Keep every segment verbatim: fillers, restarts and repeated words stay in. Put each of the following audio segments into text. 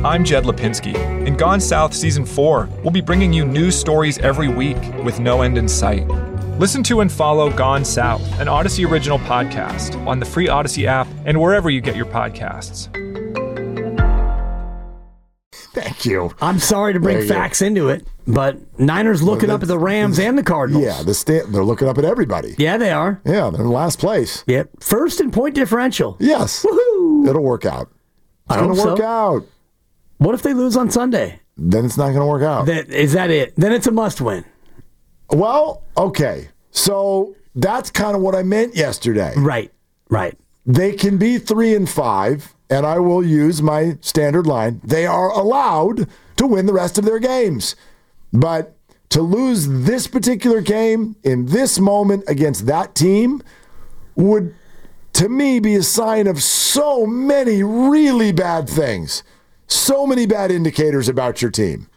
I'm Jed Lipinski. In Gone South Season four, we'll be bringing you news stories every week with no end in sight. Listen to and follow Gone South, an Odyssey original podcast, on the free Odyssey app and wherever you get your podcasts. Thank you. I'm sorry to bring facts go. into it, but Niners looking well, up at the Rams and the Cardinals. Yeah, the sta- they're looking up at everybody. Yeah, they are. Yeah, they're in last place. Yep. First in point differential. Yes. Woohoo! It'll work out. It's I going to work so. out. What if they lose on Sunday? Then it's not going to work out. That, is that it? Then it's a must-win. Well, okay. So that's kind of what I meant yesterday. Right, right. They can be three and five, and I will use my standard line. They are allowed to win the rest of their games. But to lose this particular game in this moment against that team would, to me, be a sign of so many really bad things. So many bad indicators about your team.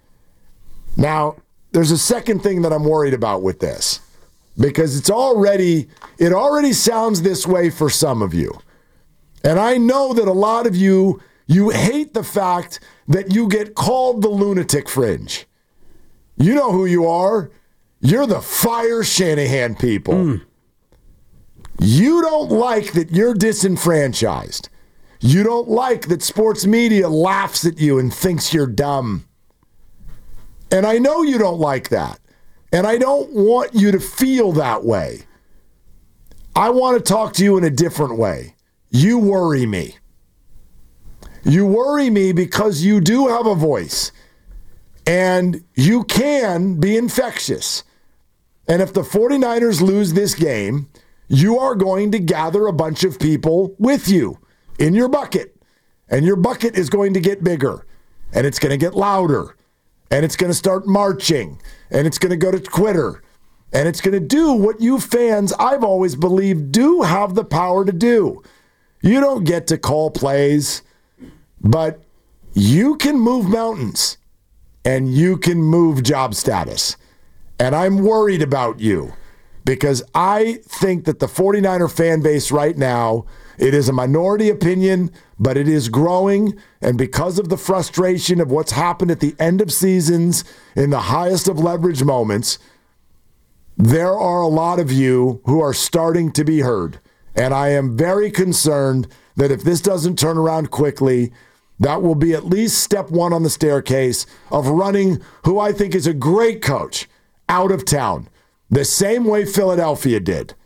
Now, there's a second thing that I'm worried about with this, because it's already, it already sounds this way for some of you. And I know that a lot of you, you hate the fact that you get called the lunatic fringe. You know who you are. You're the Fire Shanahan people. Mm. You don't like that you're disenfranchised. You don't like that sports media laughs at you and thinks you're dumb. And I know you don't like that. And I don't want you to feel that way. I want to talk to you in a different way. You worry me. You worry me because you do have a voice. And you can be infectious. And if the 49ers lose this game, you are going to gather a bunch of people with you in your bucket. And your bucket is going to get bigger. And it's going to get louder. And it's going to start marching. And it's going to go to Twitter. And it's going to do what you fans, I've always believed, do have the power to do. You don't get to call plays, but you can move mountains. And you can move job status. And I'm worried about you because I think that the 49er fan base right now, it is a minority opinion, but it is growing. And because of the frustration of what's happened at the end of seasons in the highest of leverage moments, there are a lot of you who are starting to be heard. And I am very concerned that if this doesn't turn around quickly, that will be at least step one on the staircase of running who I think is a great coach out of town, the same way Philadelphia did.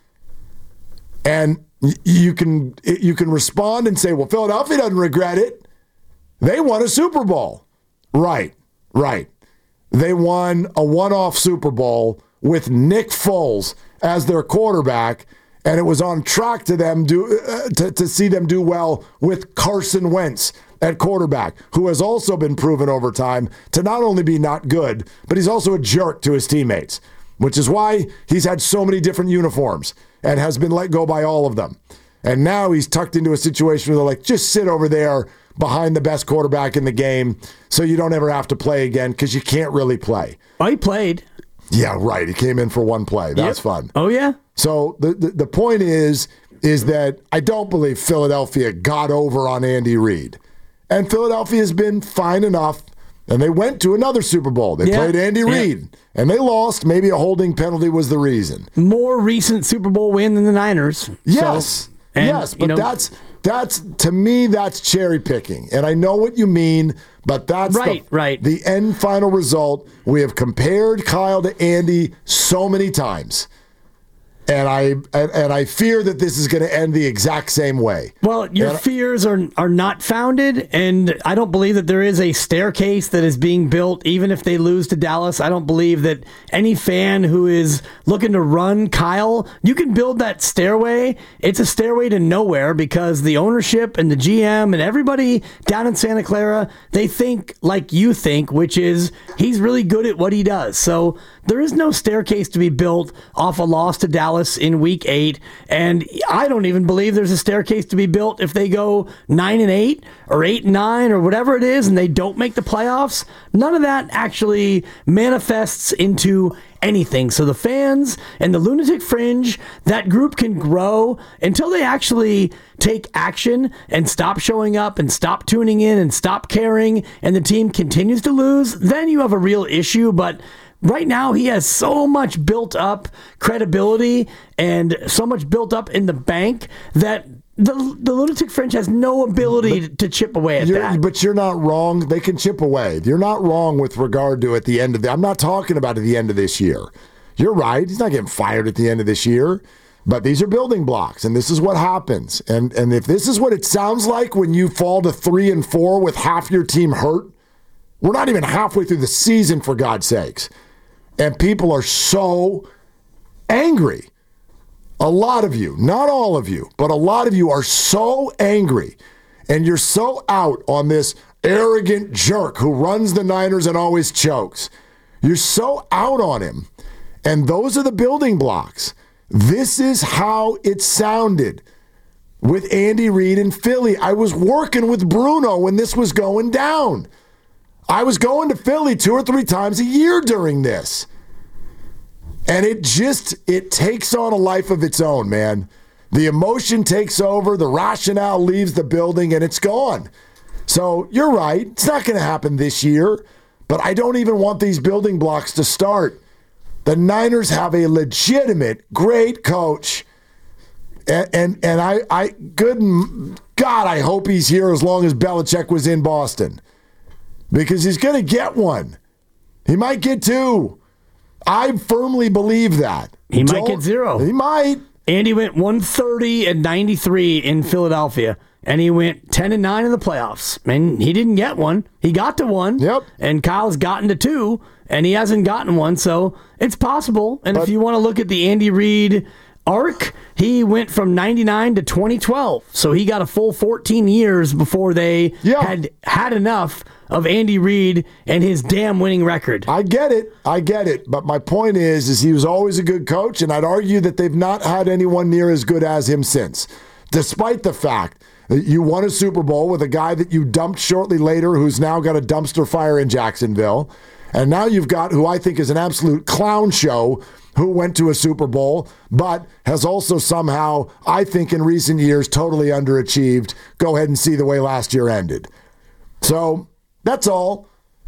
And you can you can respond and say, well, Philadelphia doesn't regret it. They won a Super Bowl. Right, right. They won a one-off Super Bowl with Nick Foles as their quarterback, and it was on track to them do uh, to, to see them do well with Carson Wentz at quarterback, who has also been proven over time to not only be not good, but he's also a jerk to his teammates, which is why he's had so many different uniforms and has been let go by all of them. And now he's tucked into a situation where they're like, just sit over there behind the best quarterback in the game so you don't ever have to play again because you can't really play. Oh, he played. Yeah, right. He came in for one play. That's yep. fun. Oh, yeah? So the, the, the point is, is that I don't believe Philadelphia got over on Andy Reid. And Philadelphia has been fine enough. And they went to another Super Bowl. They yeah. played Andy yeah. Reid. And they lost. Maybe a holding penalty was the reason. More recent Super Bowl win than the Niners. Yes. So, and, yes. But you know, that's, that's to me, that's cherry picking. And I know what you mean, but that's right, the, right. the end final result. We have compared Kyle to Andy so many times. And I and I fear that this is going to end the exact same way. Well, your and, fears are are not founded, and I don't believe that there is a staircase that is being built, even if they lose to Dallas. I don't believe that any fan who is looking to run Kyle, you can build that stairway. It's a stairway to nowhere because the ownership and the G M and everybody down in Santa Clara, they think like you think, which is he's really good at what he does. So there is no staircase to be built off a loss to Dallas in week eight, and I don't even believe there's a staircase to be built if they go nine and eight or eight and nine or whatever it is, and they don't make the playoffs. None of that actually manifests into anything. So the fans and the Lunatic Fringe, that group can grow until they actually take action and stop showing up and stop tuning in and stop caring, and the team continues to lose. Then you have a real issue. But right now, he has so much built up credibility and so much built up in the bank that the the Lunatic Fringe has no ability but to chip away at you're, that. But you're not wrong. They can chip away. You're not wrong with regard to at the end of the. I'm not talking about at the end of this year. You're right. He's not getting fired at the end of this year. But these are building blocks, and this is what happens. And and if this is what it sounds like when you fall to three and four with half your team hurt, we're not even halfway through the season, for God's sakes. And people are so angry. A lot of you, not all of you, but a lot of you are so angry. And you're so out on this arrogant jerk who runs the Niners and always chokes. You're so out on him. And those are the building blocks. This is how it sounded with Andy Reid in Philly. I was working with Bruno when this was going down. I was going to Philly two or three times a year during this. And it just, it takes on a life of its own, man. The emotion takes over, the rationale leaves the building, and it's gone. So you're right. It's not going to happen this year, but I don't even want these building blocks to start. The Niners have a legitimate, great coach. And and, and I, I, good God, I hope he's here as long as Belichick was in Boston. Because he's going to get one. He might get two. I firmly believe that. He Don't, might get zero. He might. Andy went one thirty and ninety-three in Philadelphia, and he went ten and nine in the playoffs. And he didn't get one. He got to one. Yep. And Kyle's gotten to two, and he hasn't gotten one. So it's possible. And but, if you want to look at the Andy Reid arc, he went from ninety-nine to twenty twelve. So he got a full fourteen years before they yeah. had had enough of Andy Reid and his damn winning record. I get it. I get it. But my point is, is he was always a good coach, and I'd argue that they've not had anyone near as good as him since, despite the fact that you won a Super Bowl with a guy that you dumped shortly later who's now got a dumpster fire in Jacksonville. And now you've got who I think is an absolute clown show who went to a Super Bowl, but has also somehow, I think in recent years, totally underachieved. Go ahead and see the way last year ended. So that's all.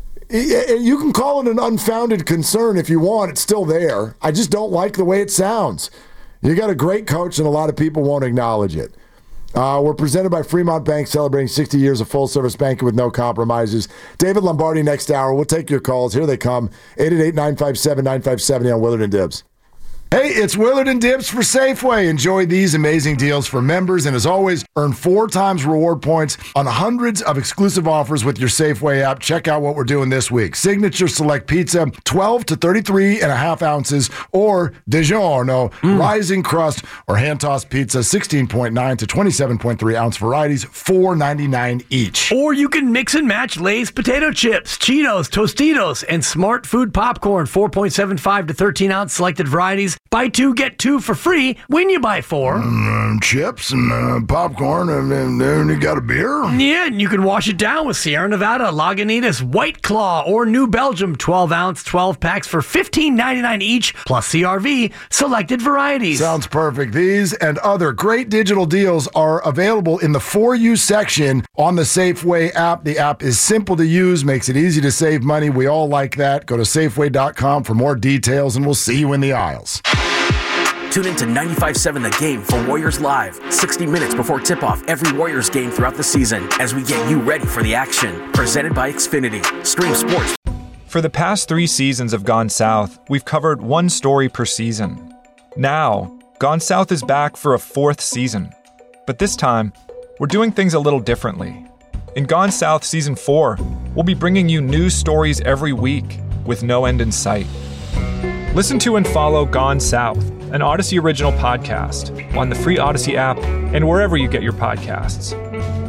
You can call it an unfounded concern if you want. It's still there. I just don't like the way it sounds. You got a great coach, and a lot of people won't acknowledge it. Uh, we're presented by Fremont Bank, celebrating sixty years of full-service banking with no compromises. David Lombardi next hour. We'll take your calls. Here they come. eight eight eight, nine five seven, nine five seven zero on Willard and Dibs. Hey, it's Willard and Dibs for Safeway. Enjoy these amazing deals for members. And as always, earn four times reward points on hundreds of exclusive offers with your Safeway app. Check out what we're doing this week. Signature Select Pizza, twelve to thirty-three and a half ounces, or DiGiorno, mm. Rising Crust, or hand-tossed pizza, sixteen point nine to twenty-seven point three ounce varieties, four ninety-nine each. Or you can mix and match Lay's potato chips, Cheetos, Tostitos, and Smart Food popcorn, four point seven five to thirteen ounce selected varieties. Buy two, get two for free when you buy four. Mm, chips and uh, popcorn, and then you got a beer? Yeah, and you can wash it down with Sierra Nevada, Lagunitas, White Claw, or New Belgium twelve ounce, twelve packs for fifteen ninety-nine each, plus C R V, selected varieties. Sounds perfect. These and other great digital deals are available in the For You section on the Safeway app. The app is simple to use, makes it easy to save money. We all like that. Go to Safeway dot com for more details, and we'll see you in the aisles. Tune in to ninety-five point seven The Game for Warriors Live, sixty minutes before tip-off every Warriors game throughout the season as we get you ready for the action. Presented by Xfinity. Stream sports. For the past three seasons of Gone South, we've covered one story per season. Now, Gone South is back for a fourth season. But this time, we're doing things a little differently. In Gone South Season four, we'll be bringing you news stories every week with no end in sight. Listen to and follow Gone South, an Odyssey original podcast, on the free Odyssey app and wherever you get your podcasts.